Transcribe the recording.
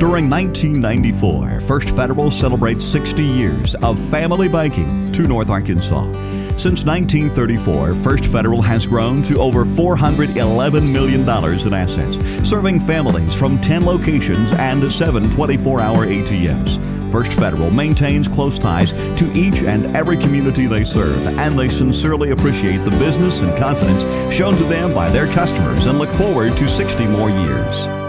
During 1994, First Federal celebrates 60 years of family banking to North Arkansas. Since 1934, First Federal has grown to over $411 million in assets, serving families from 10 locations and 7 24-hour ATMs. First Federal maintains close ties to each and every community they serve, and they sincerely appreciate the business and confidence shown to them by their customers and look forward to 60 more years.